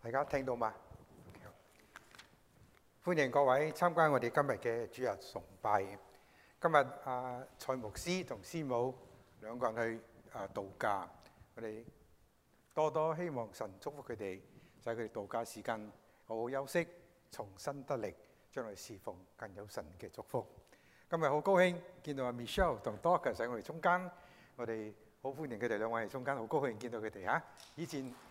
大家聽到嗎？歡迎各位參加我哋今日嘅主日崇拜。今日蔡牧師同師母兩個人去度假，我哋多多希望神祝福佢哋，使佢哋度假時間好好休息，重新得力，將來侍奉更有神嘅祝福。今日好高興見到阿 Michelle 同 Dorcas 喺我哋中間，我哋好歡迎佢哋兩位喺中間，好高興見到佢哋嚇。以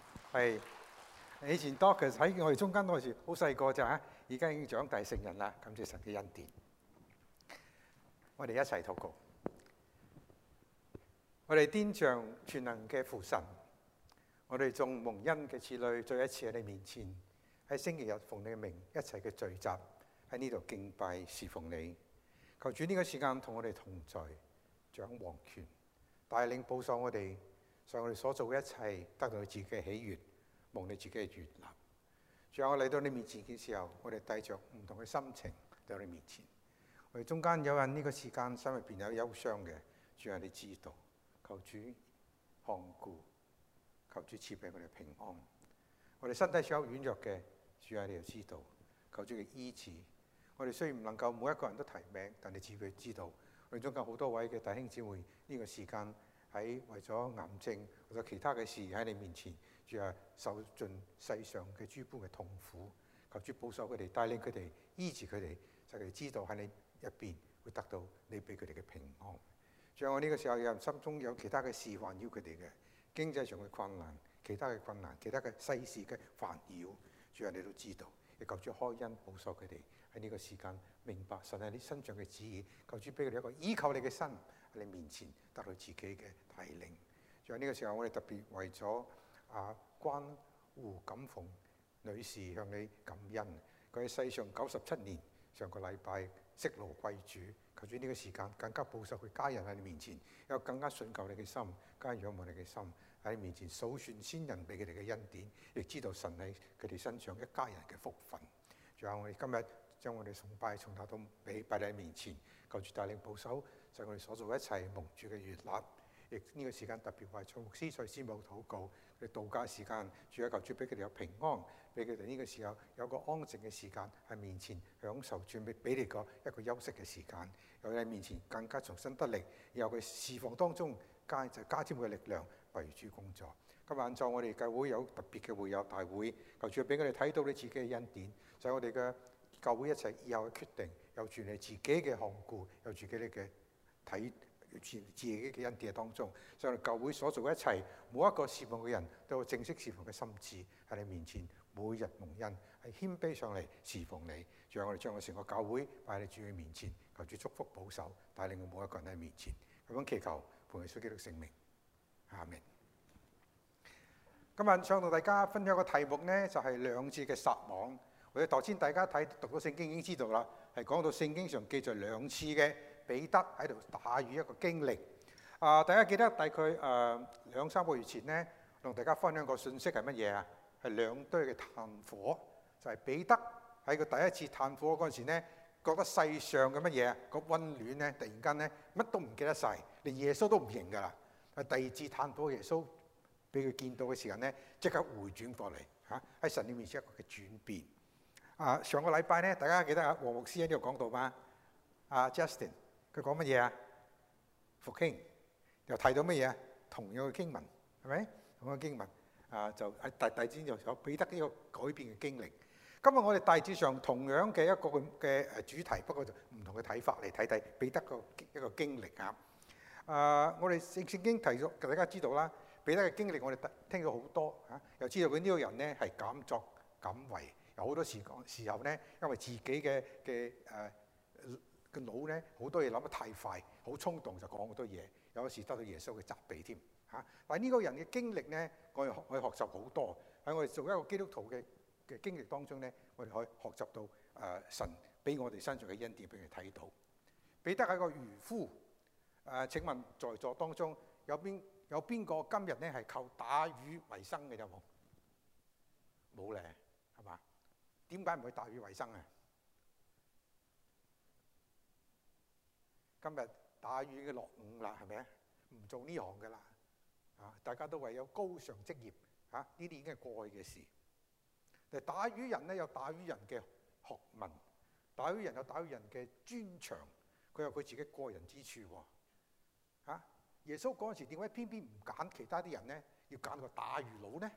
前 Dorcas 喺我哋中間嗰時好細個咋嚇，而家已經長大成人啦，感謝神嘅恩典。我哋一齊禱告。我哋天上全能嘅父神，我哋眾蒙恩嘅子女再一次喺你面前，喺星期日奉你嘅名一齊嘅聚集喺呢度敬拜侍奉你。求主呢個時間同我哋同在，掌王權，帶領保守我哋，使我哋所做嘅一切得到你自己嘅喜悅，蒙你自己嘅悅納。仲有我嚟到你面前嘅時候，我哋帶着唔同嘅心情到你面前。我哋中間有人呢個時間心入邊有憂傷嘅，主啊，你知道，求主看顧，求主賜俾我哋平安。我哋身體上有軟弱嘅，主啊，你又知道，求主嘅醫治。我哋雖然唔能夠每一個人都提名，但你自己知道。我哋中間好多位嘅弟兄姊妹呢個時間喺為咗癌症或者其他嘅事喺你面前，主啊，受盡世上嘅諸般嘅痛苦。求主保守佢哋，帶領佢哋，醫治佢哋，使佢哋知道喺你入邊會得到你俾佢哋嘅平安。仲有我呢個時候有人心中有其他嘅事環繞佢哋嘅經濟上嘅困難、其他嘅困難、其他嘅世事嘅煩擾，主啊，你都知道。亦求主開恩保守佢哋喺呢個時間明白神喺你身上嘅旨意。求主俾佢哋一個依靠你嘅心喺你面前得到自己嘅帶領。仲有呢個時候，我哋特別為咗關胡錦鳳女士向你感恩。佢喺世上97年，上個禮拜息勞歸主。求主呢個時間更加保守佢家人喺你面前，有更加信靠你嘅心，更加仰望你嘅心喺你面前數算先人俾佢哋嘅恩典，亦知道神喺佢哋身上一家人嘅福分。仲有我哋今日將我哋崇拜從頭到尾擺喺你面前，求主帶領保守，使我哋所做嘅一切蒙主嘅悅納。亦呢個時間特別為蔡牧師、蔡師母禱告，佢哋度假時間，主啊，求主俾佢哋有平安，俾佢哋呢個時候有個安靜嘅時間喺面前享受，準備俾你一個休息嘅時間，有喺面前更加重新得力，有佢侍奉當中加添佢嘅力量為主工作。今晚晝我哋教會有特別嘅會友大會，求主俾佢哋睇到你自己嘅恩典，使我哋嘅教會一齊以後嘅決定有住你自己嘅看顧，有住自己嘅睇。自己嘅恩典當中，所以教會所做嘅一切，每一個侍奉嘅人都有正式侍奉嘅心志喺你面前，每日蒙恩，係謙卑上嚟侍奉你。仲有我哋將我成個教會擺喺你主嘅面前，求主祝福保守，帶領我每一個人喺面前，咁樣祈求奉耶穌基督聖名，阿們。今日想同大家分享個題目呢，就係兩次嘅撒網。或者頭先大家讀到聖經已經知道啦，係講到聖經上記載兩次嘅彼得喺度打魚一個經歷。大家記得大概2-3個月前呢，同大家分享個信息係乜嘢啊？係2堆嘅炭火，就係彼得喺佢第一次炭火嗰陣時呢，覺得世上嘅乜嘢個溫暖呢，突然間呢乜都唔記得晒，連耶穌都唔認㗎啦。第二次炭火，耶穌俾佢見到嘅時候呢，即刻回轉過嚟嚇，喺神嘅面前一個嘅轉變。上個禮拜呢，大家記得黃牧師喺呢度講到嘛？Justin 佢講乜嘢啊？復興又提到乜嘢啊？同樣嘅經文係咪？同樣嘅經文就喺大致就有彼得呢個改變嘅經歷。今日我哋大致上同樣嘅一個嘅主題，不過就唔同嘅睇法嚟睇彼得個一個經歷啊。我哋聖經提咗，大家知道啦，彼得嘅經歷我哋聽咗好多嚇，又知道佢呢個人呢係敢作敢為。有好多時候呢，因為自己嘅腦呢，好多嘢諗得太快，好衝動就講好多嘢，有時得到耶穌嘅責備添嚇。但係呢個人嘅經歷呢，我哋可以學習好多。喺我哋做一個基督徒嘅經歷當中呢，我哋可以學習到神俾我哋身上嘅恩典俾佢睇到。彼得係個漁夫，請問在座當中有邊個今日呢係靠打魚為生嘅有冇？冇咧，係嘛？點解唔去打魚為生啊？今日打魚已經落伍啦，係咪啊？唔做呢行㗎啦，大家都為有高尚職業呢啲已經係過去嘅事。 但係打魚人咧有打魚人嘅學問，打魚人有打魚人嘅專長，佢有佢自己個人之處喎。耶穌嗰陣時點解偏偏唔揀其他啲人咧，要揀個打魚佬咧？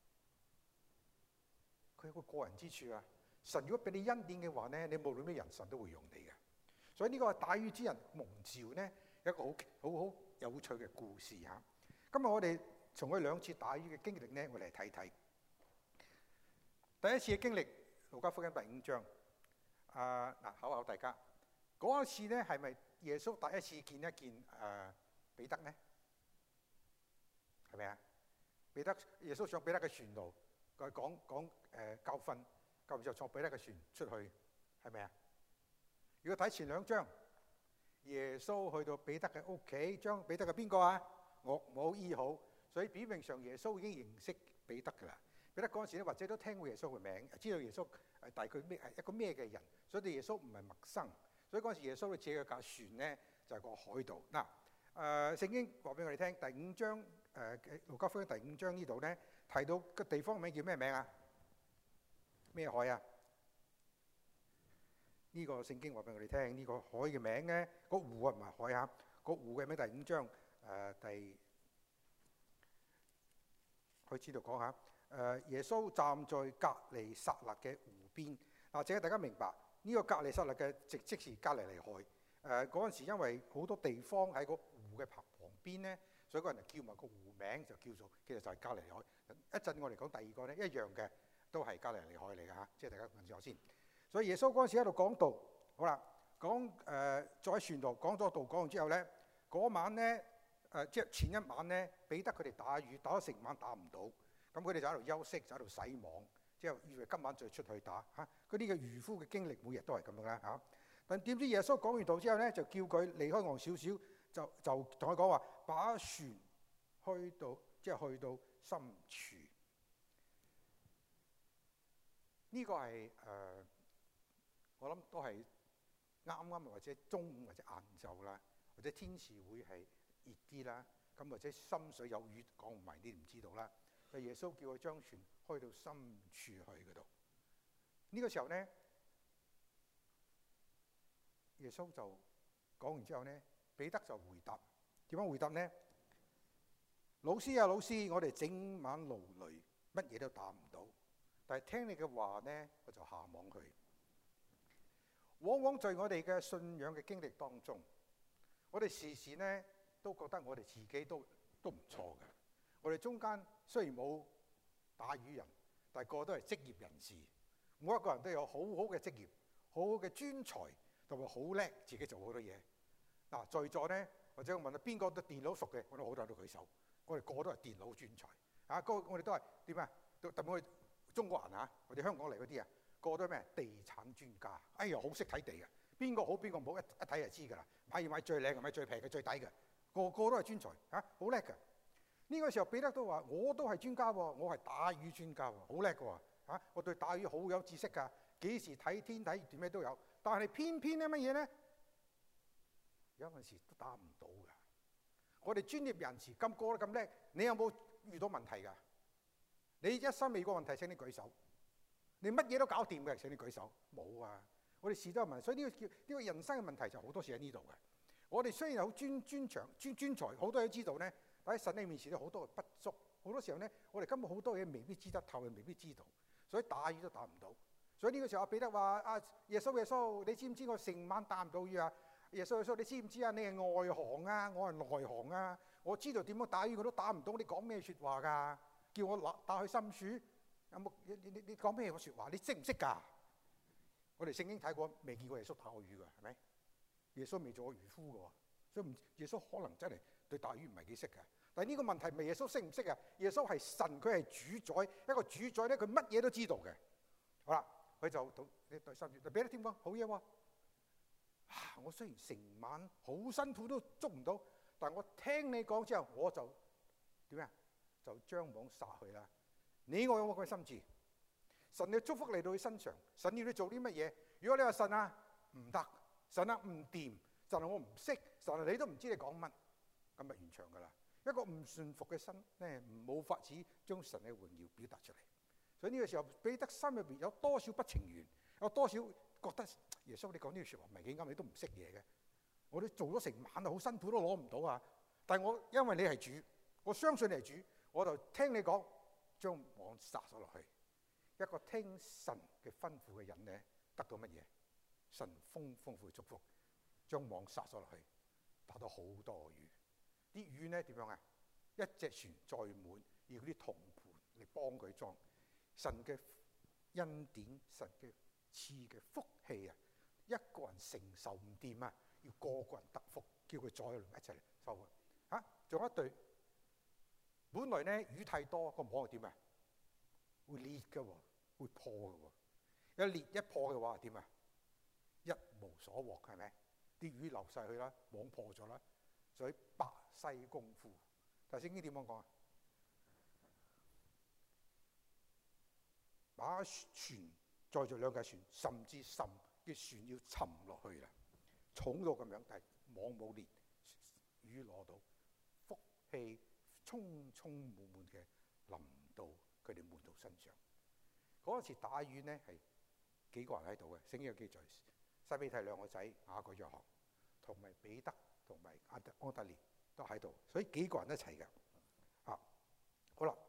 佢有個人之處啊！神如果俾你恩典嘅話咧，你無論咩人，神都會用你嘅。所以呢個打魚之人蒙召咧，一個好有趣嘅故事嚇。今日我哋從佢兩次打魚嘅經歷咧，我哋嚟睇睇。第一次嘅經歷，路加福音第5章。考考大家，嗰一次咧係咪耶穌第一次見一見彼得呢？係咪啊？耶穌上彼得嘅船度，佢講教訓，教完之後坐彼得嘅船出去，係咪啊？如果睇前2章，耶穌去到彼得嘅屋企，將彼得嘅邊個啊？岳母醫好，所以表面上耶穌已經認識彼得㗎啦。彼得嗰陣時咧，或者都聽過耶穌嘅名，知道耶穌係大概係一個咩嘅人，所以對耶穌唔係陌生。所以嗰陣時耶穌咧借佢架船咧，就係個海度。嗱，聖經話俾我哋聽，第5章路加福音第5章呢度咧提到個地方名叫咩名啊？咩海啊？呢個聖經話俾我哋聽，呢個海嘅名咧，個湖啊唔係海啊，個湖嘅名第5章開始度講下。耶穌站在革尼撒勒嘅湖邊。請大家明白呢個革尼撒勒嘅即是加利利海。嗰陣時因為好多地方喺個湖嘅旁邊咧，所以個人就叫埋個湖名就叫做，其實就係加利利海。一陣我哋講第二個咧，一樣嘅都係加利利海嚟㗎嚇，即係大家問住我先。所以耶穌嗰陣時喺度講道，好啦，再喺船度講咗道，講完之後咧，嗰晚咧即係前一晚咧，彼得佢哋打魚打咗成晚打唔到。咁佢哋就喺度休息，就喺度洗網，即係以為今晚再出去打嚇。嗰啲嘅漁夫嘅經歷，每日都係咁樣啦嚇。但點知耶穌講完道之後咧，就叫佢離開岸少少，就同佢講話，把船去到深處。呢個係我諗都係啱或者中午或者晏晝啦，或者天時會係熱啲啦，咁或者深水有魚講唔埋，你唔知道啦。耶穌叫佢將船開到深處去嗰度。呢個時候咧，耶穌就講完之後咧，彼得就回答。點樣回答呢？老師啊，老師，我哋整晚勞累，乜嘢都打唔到，但係聽你嘅話咧，我就下網去。往往在我哋嘅信仰嘅經歷當中，我哋時時咧都覺得我哋自己都唔錯嘅。我哋中間雖然冇打魚人，但係個個都係職業人士。每一個人都有好好嘅職業，好好嘅專才，同埋好叻，自己做好多嘢。嗱，在座咧，或者我問下邊個對電腦熟嘅，我都好多人都舉手。我哋個個都係電腦專才。我哋都係點啊？特別我哋中國人啊，或者香港嚟嗰啲啊，個個都係咩？地產專家。哎呀，好識睇地嘅，邊個好邊個唔好，一睇就知㗎啦。買最靚嘅，買最平嘅，最抵嘅，個個都係專才好叻嘅。呢個時候彼得都話：我都係專家喎，我係打魚專家喎，好叻嘅喎，我對打魚好有知識㗎，幾時睇天睇點咩都有。但係偏偏咧乜嘢咧？有陣時都打唔到㗎。我哋專業人士咁個都咁叻，你有冇遇到問題㗎？你一生未過問題，請你舉手。你乜嘢都搞掂嘅，請你舉手。冇啊！我哋事都有問題，所以呢個人生嘅問題就好多時喺呢度嘅。我哋雖然好專才，好多嘢知道咧。喺神嘅面前咧，好多嘅不足，好多時候咧，我哋根本好多嘢未必知得透，又未必知道，所以打魚都打唔到。所以呢個時候，彼得話：耶穌，你知唔知我成晚打唔到魚啊？耶穌，你知唔知啊？你係外行啊，我係內行啊，我知道點樣打魚，我都打唔到。你講咩説話㗎？叫我打去深處，有冇？你講咩説話？你識唔識㗎？我哋聖經睇過，未見過耶穌打過魚㗎，係咪？耶穌未做過漁夫㗎喎，所以耶穌可能真係對打魚唔係幾識嘅。但係呢個問題唔係耶穌識唔識啊？耶穌係神，佢係主宰，一個主宰咧，佢乜嘢都知道嘅。好啦，佢就到第三節，彼得點講？好嘢喎！我雖然成晚好辛苦都捉唔到，但係我聽你講之後，我就點啊？就將網撒去啦。你我有冇個心志？神嘅祝福嚟到佢身上，神要你做啲乜嘢？如果你話神啊唔得，神啊唔掂，神啊我唔識，神啊你都唔知你講乜，咁咪完場噶啦。一個唔順服嘅心咧，冇法子將神嘅榮耀表達出嚟。 所以呢個時候，彼得心入邊有多少不情願，有多少覺得耶穌你講呢句説話唔係幾啱，你都唔識嘢嘅。我哋做咗成晚好辛苦都攞唔到啊！但係我因為你係主，我相信你係主，我就聽你講，將網撒咗落去。一個聽神嘅吩咐嘅人咧，得到乜嘢？神豐富嘅祝福，將網撒咗落去，打到好多魚。啲魚咧點樣啊？一隻船載滿，要啲同伴嚟幫佢裝。神嘅恩典，神嘅賜嘅福氣啊，一個人承受唔掂啊，要個個人得福，叫佢再嚟一齊嚟收啊！嚇，仲有一對，本來咧魚太多，個網係點啊？會裂嘅喎，會破嘅喎。一裂一破嘅話點啊？一無所獲係咪？啲魚流晒去啦，網破咗啦，所以百世功夫。但係聖經點樣講啊？把船載住兩架船，甚至嘅船要沉落去啦，重到咁樣，但係網冇裂，魚攞到，福氣充充滿滿嘅臨到佢哋門徒身上。嗰時打魚呢係幾個人喺度嘅，聖經有記載，西庇太兩個仔雅各約翰，同埋彼得同埋安德烈都喺度，所以幾個人一齊嘅。好啦。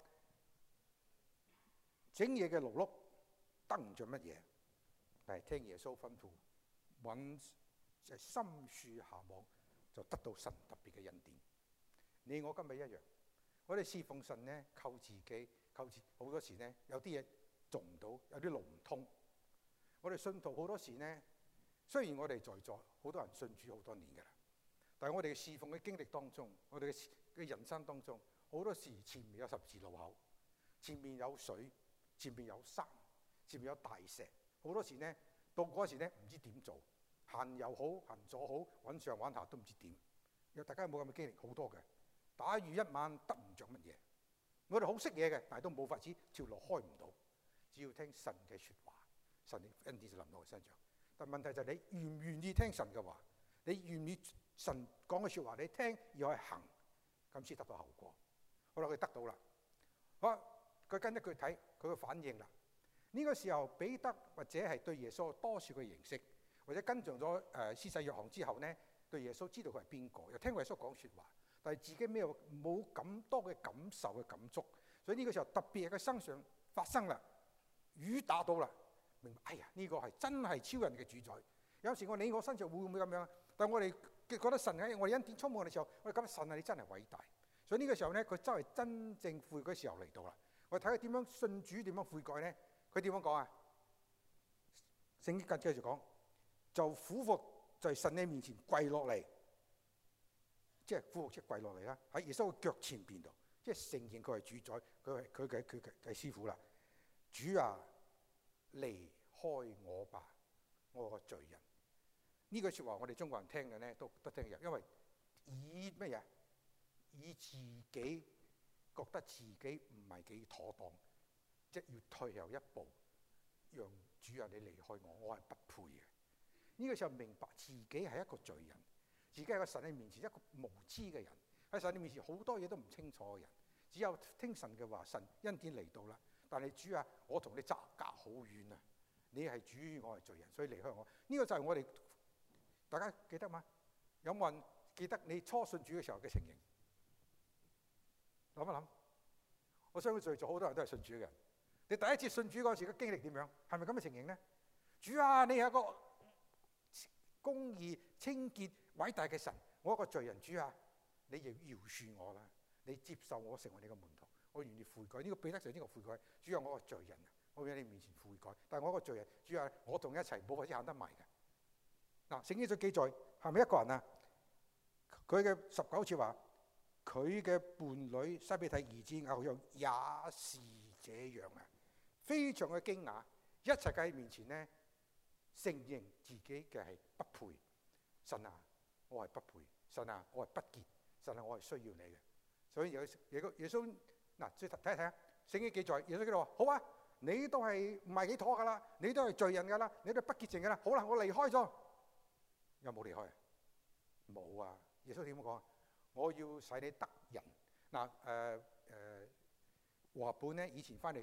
整夜嘅勞碌得唔着乜嘢？但係聽耶穌吩咐，揾深處下網，就得到神特別嘅恩典。你我今日一樣，我哋侍奉神呢，靠自己，好多時呢，有啲嘢做唔到，有啲路唔通。我哋信徒好多時呢，雖然我哋在座好多人信主好多年㗎啦，但係我哋嘅侍奉嘅經歷當中，我哋嘅人生當中，好多時前面有十字路口，前面有水。前面有山，前面有大石，好多時呢，到嗰時呢唔知點做，行右好，行左好，揾上揾下都唔知點。大家有冇咁嘅經歷？好多嘅，打魚一晚得唔着乜嘢。我哋好識嘢嘅，但係都冇法子，條路開唔到。只要聽神嘅説話，神嘅恩典就臨到我身上。但問題就係你願唔願意聽神嘅話？你願唔願意神講嘅説話你聽而去行，咁先得到後果。好啦，佢得到啦，好。佢跟一句睇佢嘅反應啦。呢個時候彼得或者係對耶穌有多少嘅認識，或者跟上咗施洗約翰之後呢，對耶穌知道佢係邊個，又聽過耶穌講説話，但係自己冇咁多嘅感受嘅感觸，所以呢個時候特別喺佢身上發生啦，魚打到啦，明白？哎呀，呢個係真係超人嘅主宰。有時我身上會唔會咁樣？但係我哋覺得神喺我哋恩典充滿嘅時候，我哋覺得神啊，你真係偉大。所以呢個時候呢，佢真係真正悔嘅時候嚟到啦。我睇佢點樣信主，點樣悔改呢？佢點樣講啊？聖經繼續講，就俯伏在神嘅面前跪落嚟，即係俯伏即係跪落嚟啦。喺耶穌嘅腳前邊度，即係承認佢係主宰，佢係師傅啦。主啊，離開我吧，我個罪人。呢句説話我哋中國人聽嘅呢都聽入，因為以乜嘢？以自己。覺得自己唔係幾妥當，即係要退後一步，讓主啊你離開我，我係不配嘅。呢個時候明白自己係一個罪人，自己係個神喺面前一個無知嘅人，喺神喺面前好多嘢都唔清楚嘅人，只有聽神嘅話，神恩典嚟到啦。但係主啊，我同你隔好遠啊！你係主，我係罪人，所以離開我。呢個就係我哋大家記得嗎？有冇人記得你初信主嘅時候嘅情形？諗一諗，我相信在座好多人都係信主嘅人。你第一次信主嗰時嘅經歷點樣？係咪咁嘅情形呢？主啊，你係一個公義、清潔、偉大嘅神，我一個罪人。主啊，你要饒恕我啦，你接受我成為你嘅門徒，我願意悔改。呢個彼得就呢個悔改。主啊，我係罪人，我喺你面前悔改。但係我一個罪人，主啊，我同你一齊冇法子行得埋嘅。嗱，聖經就記載係咪一個人啊？佢嘅19節話。佢嘅伴侶西庇太兒子雅各也是這樣啊，非常嘅驚訝，一齊喺面前呢，承認自己嘅係不配。神啊，我係不配。神啊，我係不潔。神啊，我係需要你嘅。所以耶穌嗱，再睇一睇啊，聖經記載耶穌基督話：好啊，你都係唔係幾妥噶啦，你都係罪人噶啦，你都係不潔淨噶啦。好啦，我離開咗。有冇離開啊？冇啊。耶穌點講啊？我要使你得人嗱，和合本咧以前翻嚟就係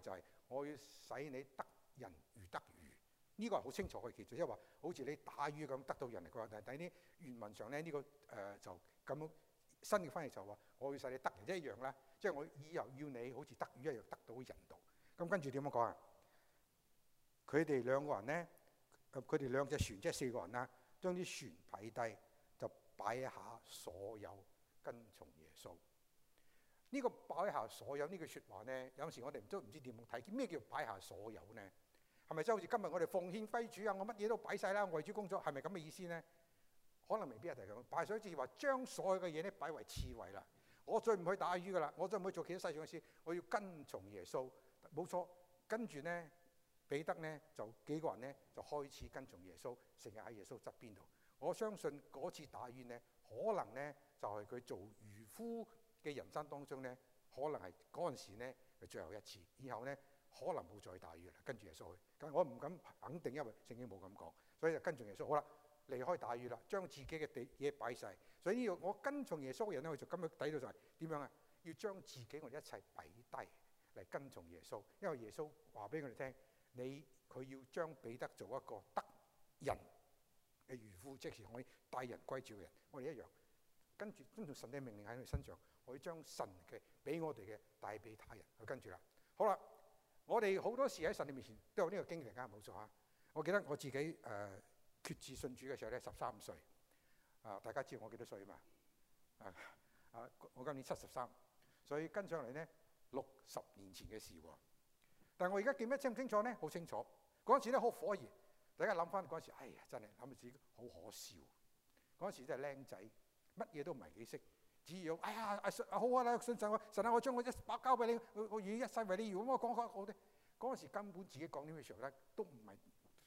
我要使你得人如得魚。呢個係好清楚嘅記住，即係話好似你打魚咁得到人嚟。佢話但係啲原文上咧呢個就咁樣新嘅翻譯就話我要使你得人一樣啦，即係我以後要你好似得魚一樣得到人道。咁跟住點樣講啊？佢哋兩個人咧，佢哋兩隻船即係4個人啦，將啲船撇低，就擺下所有跟從耶穌。呢個擺下所有呢句説話咧，有時我哋都唔知點樣睇，咩叫擺下所有咧？係咪即係好似今日我哋奉獻歸主啊？我乜嘢都擺晒啦，為主工作，係咪咁嘅意思咧？可能未必係咁。擺上即係話將所有嘅嘢咧擺為次位啦。我再唔去打魚噶啦，我再唔去做其他世上嘅事，我要跟從耶穌。冇錯，跟住咧，彼得咧就幾個人咧就開始跟從耶穌，成日喺耶穌側邊度。我相信嗰次打魚咧，可能咧就係佢做漁夫嘅人生當中咧，可能係嗰陣時咧係最後一次，以後咧可能冇再打魚啦。跟住耶穌去，但我唔敢肯定，因為聖經冇咁講，所以就跟從耶穌。好啦，離開打魚啦，將自己嘅嘢擺晒。所以呢個我跟從耶穌嘅人咧，佢就咁樣睇到就係點樣啊？要將自己我哋一切擺低嚟跟從耶穌，因為耶穌話俾我哋聽，佢要將彼得做一個得人嘅漁夫，即係可以帶人歸主嘅人。我哋一樣跟住遵從神嘅命令喺佢身上，可以將神嘅俾我哋嘅帶俾他人去跟住啦。好啦，我哋好多時喺神嘅面前都有呢個經歷啊，冇錯啊。我記得我自己決志信主嘅時候咧，13歲大家知道我幾多歲嘛？我今年73，所以跟上嚟咧60年前嘅事喎。但係我而家記得清唔清楚咧？好清楚。嗰陣時咧好火熱，大家諗翻嗰陣時，哎呀真係諗到自己好可笑。嗰陣時真係僆仔，乜嘢都唔係幾識，只要哎呀好啊，信神啊，神啊，我將我一百交俾你，我願意一世為你。如果我講好啲，嗰陣時根本自己講啲嘅時候咧，都唔係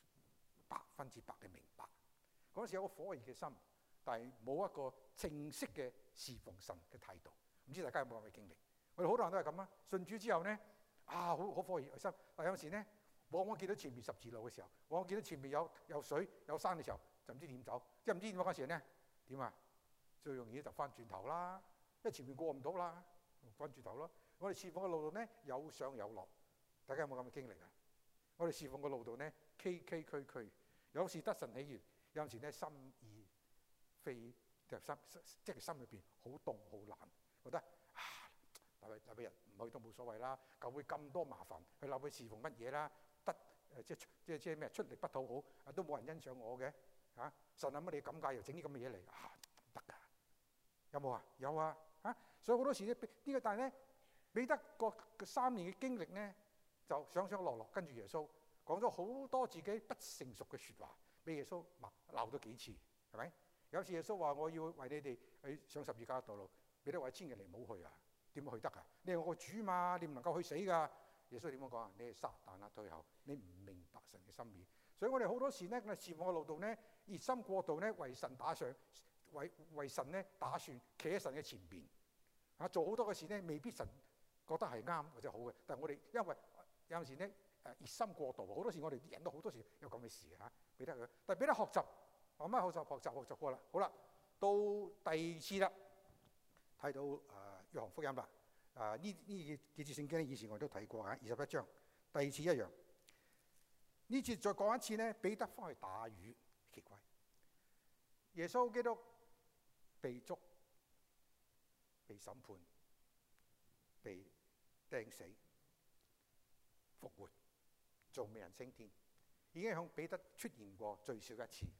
100%嘅明白。嗰陣時有個火熱嘅心，但係冇一個正式嘅侍奉神嘅態度。唔知大家有冇咁嘅經歷？我哋好多人都係咁啊！信主之後咧，好火熱嘅心，但有時咧，往往見到前面十字路嘅時候，往往見到前面有水有山嘅時候，就唔知點走，即係唔知點嗰陣時咧點啊？最容易就翻轉頭啦，因為前面過唔到啦，翻轉頭咯。我哋侍奉嘅路度咧有上有落，大家有冇咁嘅經歷啊？我哋侍奉嘅路度咧崎崎嶇嶇，有時得神喜悅，有時咧心意非即係心裏邊好凍好冷，覺得大半日唔去都冇所謂啦。教會咁多麻煩，去留去侍奉乜嘢啦？即係咩出力不討好，都冇人欣賞我嘅嚇。神啊，乜你咁解又整啲咁嘅嘢嚟得㗎？有冇啊？有啊嚇！所以好多時呢個，但係咧彼得個3年嘅經歷咧，就上上落落，跟住耶穌講咗好多自己不成熟嘅説話，俾耶穌鬧咗幾次，係咪？有次耶穌話：我要為你哋去上十字架嘅道路，彼得話：千祈你唔好去啊！點去得啊？你係我個主嘛，你唔能夠去死㗎。耶穌點樣講啊？你係撒但啊，退後！你唔明白神嘅心意。所以我哋好多時咧，我哋侍奉嘅路度咧，熱心過度咧，為神打上，為神咧打算，企喺神嘅前邊做好多嘅事咧，未必神覺得係啱或者好嘅。但係我哋因為有陣時咧熱心過度，好多時我哋啲人都好多時有咁嘅事嚇，俾得佢。但係俾得學習，慢慢學習過啦。好啦，到第二次啦，睇到約翰福音啦。呢幾節聖經咧，以前我都睇過嚇，21章第二次一樣。呢次再講一次咧，彼得翻去打魚，奇怪。耶穌基督被捉、被審判、被釘死、復活、做美人升天，已經向彼得出現過最少一次。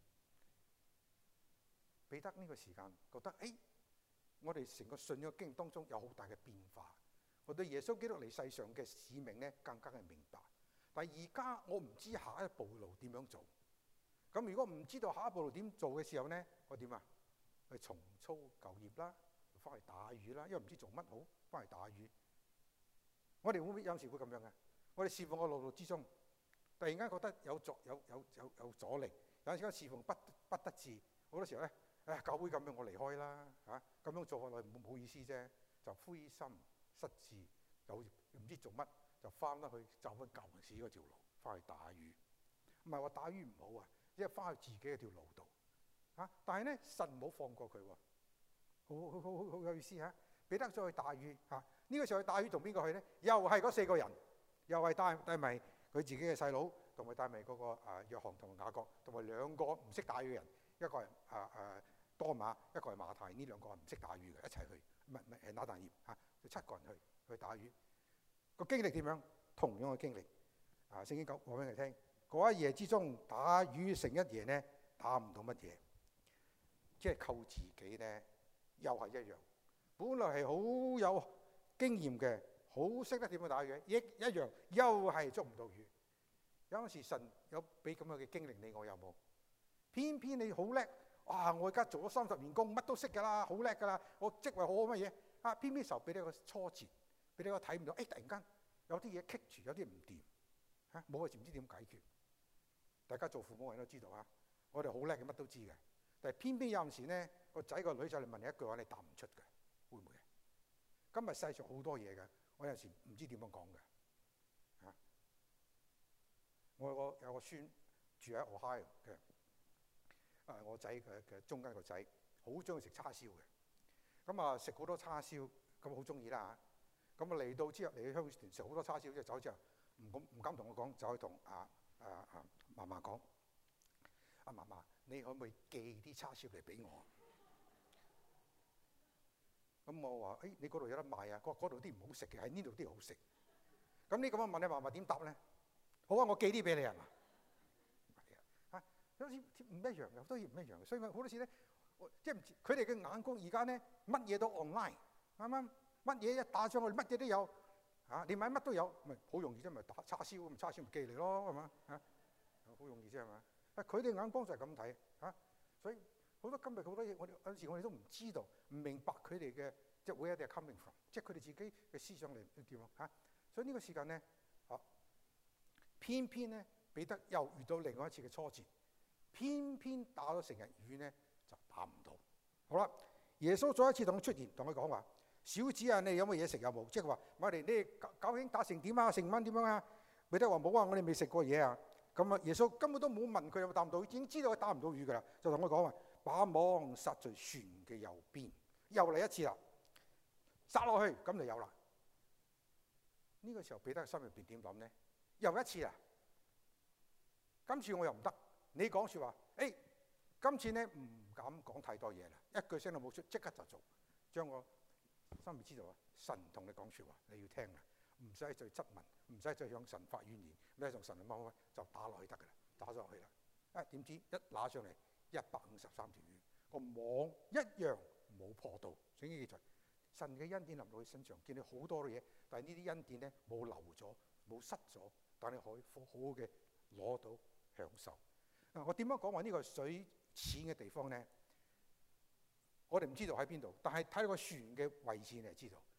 彼得呢個時間覺得，我哋成個信仰經歷當中有好大嘅變化，我對耶穌基督嚟世上嘅使命咧更加嘅明白。但係而家我唔知下一步路點樣做，咁如果唔知道下一步路點做嘅時候咧，我點啊？去重操舊業啦，翻去打魚啦，因為唔知做乜好，翻去打魚。我哋會唔會有時會咁樣嘅？我哋侍奉嘅路之中，突然間覺得有阻力，有陣時侍奉不得志，好多時候咧。教會咁樣我離開啦嚇，咁樣做落去冇意思啫，就灰心失志，又唔知做乜，就翻得去走翻舊時嗰條路，翻去打魚。唔係話打魚唔好啊，因為翻去自己嗰條路度嚇。但係咧神冇放過佢喎，好有意思嚇。彼得再去打魚嚇，呢個時候去打魚同邊個去咧？又係嗰4個人， 又係帶埋佢自己嘅細佬，同埋帶埋嗰個約翰同埋雅各，同埋兩個唔識打魚嘅人，一個係多馬，一個係馬太，呢兩個係唔識打魚嘅，一齊去，唔係拿但業嚇，就7個人去打魚。個經歷點樣？同樣嘅經歷。聖經講俾佢聽，嗰一夜之中打魚成一夜呢，打唔到乜嘢，即係靠自己呢，又係一樣。本來係好有經驗嘅，好識得點樣打魚，亦一樣又係捉唔到魚。有陣時神有俾咁樣嘅經歷你，我有冇？偏偏你好叻，哇！我而家做咗30年工，乜都識㗎啦，好叻㗎啦，我職位好乜嘢啊？偏偏時候俾你個挫折，俾你個睇唔到，突然間有啲嘢棘住，有啲唔掂。冇嘅時唔知點解決。大家做父母人都知道啊，我哋好叻嘅，乜都知嘅。但係偏偏有陣時呢，個仔個女就嚟問你一句話，你答唔出嘅，會唔會？今日世上好多嘢嘅，我有陣時唔知點樣講嘅。我有個孫住喺 Ohio 嘅，我仔嘅中間個仔好中意食叉燒嘅。咁食好多叉燒，咁好中意啦嚇。咁嚟到之後嚟去香港食好多叉燒，之後走之後。唔敢同我講，就去同嫲嫲講：嫲嫲，你可唔可以寄啲叉燒嚟俾我？咁我話：你嗰度有得賣啊？嗰度啲唔好食嘅，喺呢度啲好食。咁你咁樣問你嫲嫲點答咧？好啊，我寄啲俾你係嘛？好似唔一樣嘅，都唔一樣嘅。所以好多時咧，即係佢哋嘅眼光而家咧，乜嘢都 online， 啱啱？乜嘢一打上去，乜嘢都有。你買乜都有，咪好容易啫，咪打叉燒咁，叉燒咪寄嚟咯，係嘛？好容易啫，係嘛？佢哋眼光就係咁睇所以好多今日好多嘢，有時我哋都唔知道，唔明白佢哋嘅即係 where they are coming from， 即係佢哋自己嘅思想嚟點樣。所以呢個時間咧，偏偏咧彼得又遇到另外一次嘅挫折，偏偏打咗成日魚咧就打唔到。好啦，耶穌再一次同佢出現，同佢講話。小子啊，你有乜嘢食有冇？即係話我哋你究竟打成點啊？成蚊點樣啊？彼得話冇啊，我哋未食過嘢啊。咁耶穌根本都冇問佢有冇打唔到，已經知道佢打唔到魚噶啦，就同佢講話：把網撒在船嘅右邊，又嚟一次啦，撒落去咁就有啦。呢個時候彼得心入邊點諗呢？又一次啊！今次我又唔得，你講説話，今次呢唔敢講太多嘢啦，一句聲都冇出，即刻就做，將我。心裏知道神同你講説話，你要聽啦，唔使再質問，唔使再向神發怨言，你係同神乜就打落去得噶啦，打上去啦。點知一拿上嚟153條魚，個網一樣冇破到。聖經記載，神嘅恩典臨到佢身上，見到好多嘅嘢，但係呢啲恩典咧冇流咗，冇失咗，但係可以好好嘅攞到享受。我點樣講話呢個水淺嘅地方咧？我哋唔知道喺邊度，但係睇到個船嘅位置你就知道。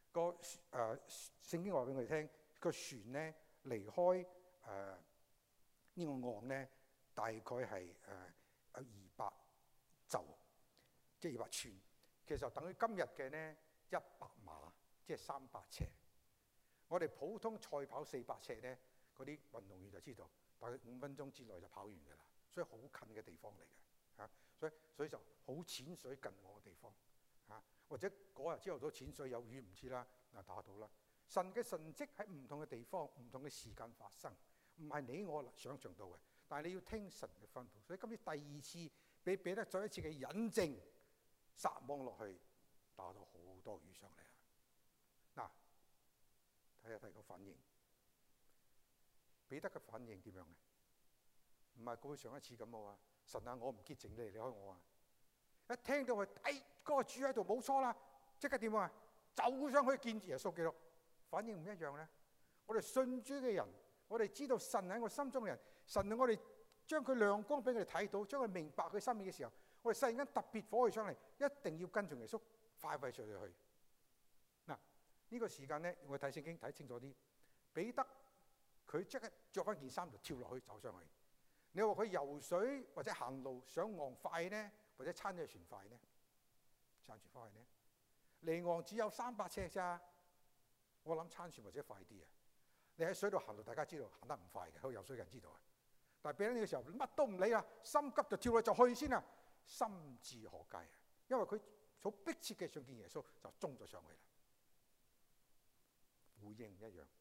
聖經話俾我哋聽，個船咧離開呢個岸咧，大概係有200肘，即係200寸。其實等於今日嘅呢100碼，即係300尺。我哋普通賽跑400尺咧，嗰啲運動員就知道，大概5分鐘之內就跑完㗎啦。所以好近嘅地方嚟嘅。所以就好淺水近我嘅地方或者嗰日朝頭早淺水有魚唔知啦，打到啦。神嘅神蹟喺唔同嘅地方、唔同嘅時間發生，唔係你我想象到嘅。但係你要聽神嘅吩咐。所以今次第二次俾彼得再一次嘅引證，撒網落去，打到好多魚上嚟啦。睇下個反應，彼得嘅反應點樣嘅？唔係過去上一次咁喎。神啊，我唔潔淨你，離開我啊！一聽到佢，嗰個主喺度，冇錯啦，即刻點啊？走上去見耶穌基督，反應唔一樣咧。我哋信主嘅人，我哋知道神喺我心中嘅人，神我哋將佢亮光俾佢哋睇到，將佢明白佢心意嘅時候，我哋突然間特別火起上嚟，一定要跟住耶穌快快脆脆去。呢個時間咧，我睇聖經睇清楚啲，彼得佢即刻着翻件衫就跳落去走上去。你話佢游水或者行路上岸快呢，或者撐隻船快呢？撐船快呢？離岸只有300尺咋，我諗撐船或者快啲啊！你喺水度行路，大家知道行得唔快嘅，去游水嘅人知道啊。但係彼得呢個時候乜都唔理啦，心急就跳落就去先啦，心志可嘉啊！因為佢好迫切嘅想見耶穌，就衝咗上去啦。回應唔一樣，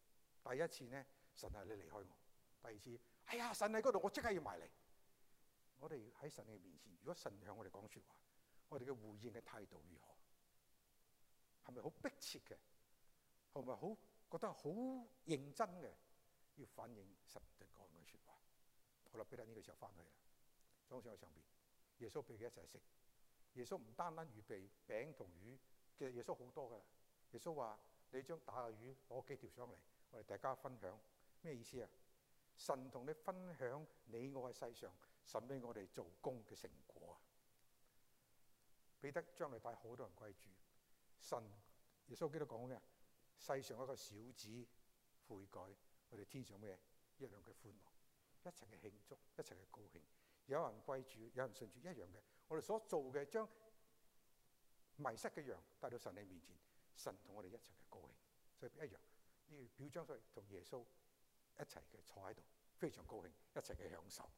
第一次呢，神啊，你離開我；第二次，哎呀，神喺嗰度，我即刻要埋嚟。我哋喺神嘅面前，如果神向我哋講說話，我哋嘅回應嘅態度如何？係咪好迫切嘅？係咪好覺得好認真嘅？要反映神對講嘅說話。好啦，彼得呢個時候翻去啦，裝上喺上邊。耶穌俾佢一齊食。耶穌唔單單預備餅同魚，其實耶穌好多噶啦。耶穌話：你將打嘅魚攞幾條上嚟，我哋大家分享。咩意思啊？神同你分享你我喺世上神俾我哋做工嘅成果啊！彼得將來帶好多人歸主。神耶穌基督講嘅，世上一個小子悔改，我哋天上咩一樣嘅歡樂，一齊嘅慶祝，一齊嘅高興。有人歸主，有人信主，一樣嘅。我哋所做嘅，將迷失嘅羊帶到神嘅面前，神同我哋一齊嘅高興，所以一樣呢個表彰，所以同耶穌一齊嘅坐喺度，非常高興，一齊嘅享受。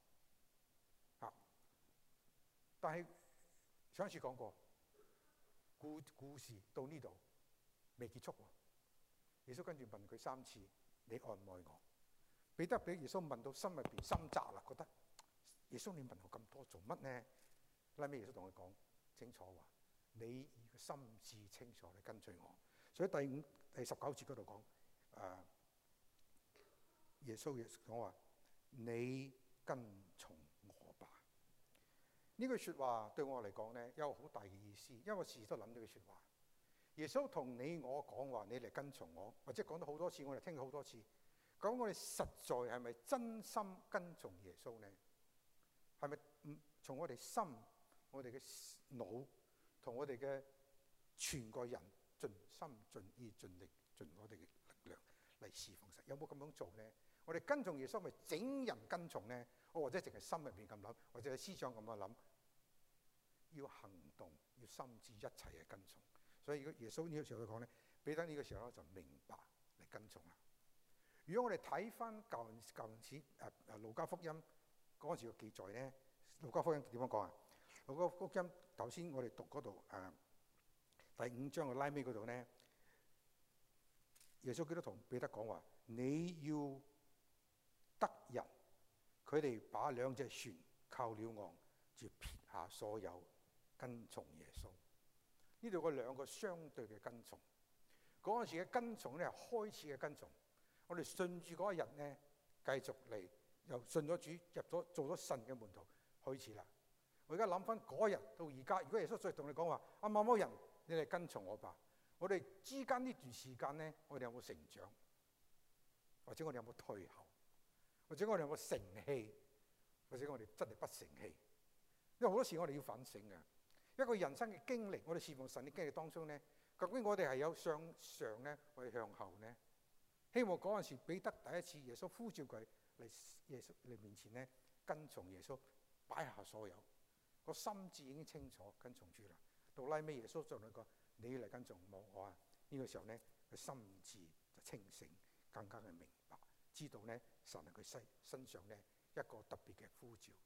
但係上一次講過，故事到呢度未結束喎。耶穌跟住問佢3次：你愛唔愛我？彼得俾耶穌問到心入邊心窄啦，覺得耶穌你問我咁多做乜呢？後尾耶穌同佢講清楚話：你個心智清楚，你跟隨我。所以第19節嗰度講，耶穌講話：你跟從我吧。呢句說話對我嚟講呢，有好大嘅意思，因為我時時都諗呢句說話。耶穌同你我講話，你嚟跟從我，或者講咗好多次，我哋聽咗好多次。咁我哋實在係咪真心跟從耶穌呢？係咪從我哋心、我哋嘅腦同我哋嘅全個人盡心盡意盡力盡我哋嘅力量嚟侍奉神？有冇咁樣做呢？我哋跟從耶穌，咪整人跟從呢？或者淨係心入邊咁諗，或者係思想咁樣諗？要行動，要心志一齊嘅跟從。所以如果耶穌呢個時候佢講咧，彼得呢個時候咧就明白嚟跟從啦。如果我哋睇翻舊陣時路加福音嗰陣時嘅記載咧，路加福音點樣講啊？路加福音頭先我哋讀嗰度第5章嘅拉尾嗰度咧，耶穌基督同彼得講話：你要得人，佢哋把2隻船靠了岸，就撇下所有跟從耶穌。呢度有2個相對嘅跟從。嗰陣時嘅跟從咧係開始嘅跟從。我哋順住嗰一日咧，繼續嚟又信咗主，入咗做咗神嘅門徒，開始啦。我而家諗翻嗰日到而家，如果耶穌再同你講話：某某人，你哋跟從我吧。我哋之間呢段時間咧，我哋有冇成長？或者我哋有冇退後？或者我哋有冇成器？或者我哋真係不成器？因為好多時我哋要反省嘅。一個人生嘅經歷，我哋侍奉神嘅經歷當中咧，究竟我哋係有向上咧，或者向後咧？希望嗰陣時彼得第一次耶穌呼召佢嚟耶穌嚟面前咧，跟從耶穌，擺下所有，個心志已經清楚跟從主啦。到拉尾耶穌就同佢講：你嚟跟從我啊！呢個時候咧，佢心志就清醒，更加嘅明白，知道咧神喺佢身上咧一個特別嘅呼召。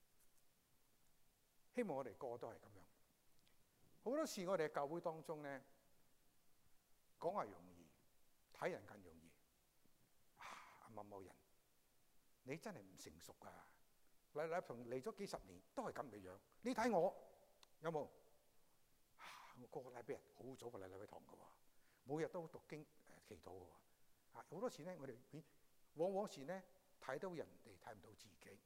希望我哋個個都係咁樣。好多時我哋喺教會當中咧，講係容易，睇人更容易。某某人，你真係唔成熟啊！嚟咗幾十年都係咁嘅樣。你睇我有冇？我個個禮拜日好早嘅禮拜堂嘅喎，每日都讀經祈禱嘅喎。好多時咧，我哋往往時咧睇到人哋睇唔到自己。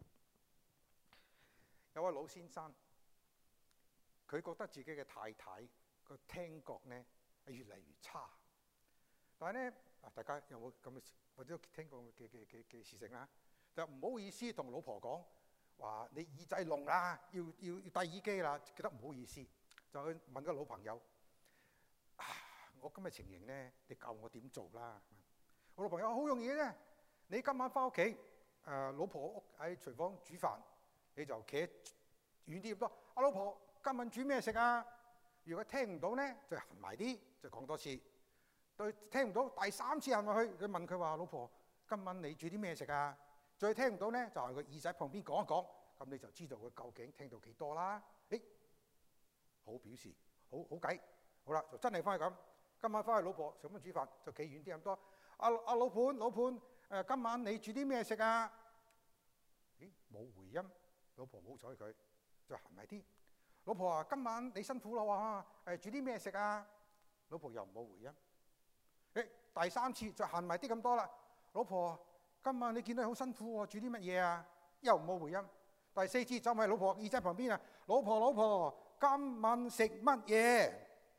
有位老先生，佢覺得自己嘅太太個聽覺咧係越嚟越差，但係咧大家有冇咁嘅或者聽過嘅事情啦？就唔好意思同老婆講話你耳仔聾啦，要戴耳機啦，覺得唔好意思，就去問個老朋友：我今日情形咧，你教我點做啦？我老朋友好容易嘅啫，你今晚翻屋企，老婆喺廚房煮飯，你就企遠啲咁多。老婆，今晚煮咩食啊？如果聽唔到咧，就行埋啲，就講多次。對，聽唔到，第3次行埋去，佢問佢話：老婆，今晚你煮啲咩食啊？再聽唔到咧，就喺個耳仔旁邊講一講，咁你就知道佢究竟聽到幾多啦。好表示，好計，好啦，就真係翻去咁。今晚翻去老婆想乜煮飯，就企遠啲咁多。 老伴，今晚你煮啲咩食啊？咦，冇回音，老婆冇睬佢，再行埋啲。老婆啊，今晚你辛苦啦喎，煮啲咩食啊？老婆又冇回音。第三次再行埋啲咁多啦。老婆，今晚你見到好辛苦喎，煮啲乜嘢啊？又冇回音。第四次就喺老婆耳仔旁邊啊，老婆，今晚食乜嘢？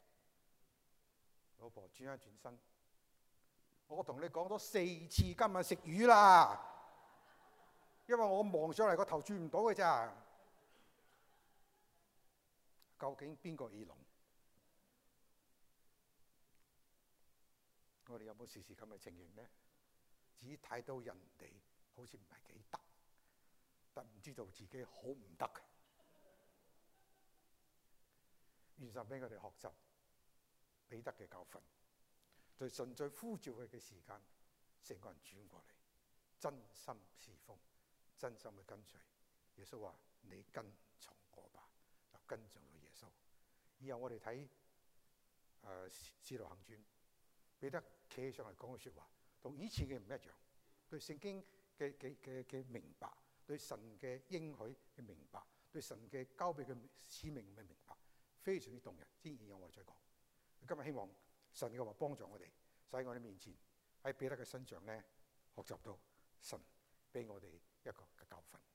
老婆轉一轉身，我同你講咗4次，今晚食魚啦，因為我望上嚟個頭轉唔到嘅咋。究竟邊個耳聾？我哋有冇時時咁嘅情形呢？只睇到人哋好似唔係幾得，但唔知道自己好唔得嘅。願神俾我哋學習彼得嘅教訓，在神在呼召佢嘅時間，成個人轉過嚟，真心侍奉，真心去跟隨。耶穌話：你跟從我吧，就跟從咗耶穌。以後我哋睇《使徒行傳》，彼得企起上嚟講嘅説話，同以前嘅唔一樣。對聖經嘅明白，對神嘅應許嘅明白，對神嘅交俾佢使命嘅明白，非常之動人。先以後我哋再講。今日希望神嘅話幫助我哋，使我哋面前喺彼得嘅身上咧學習到神俾我哋一個嘅教訓。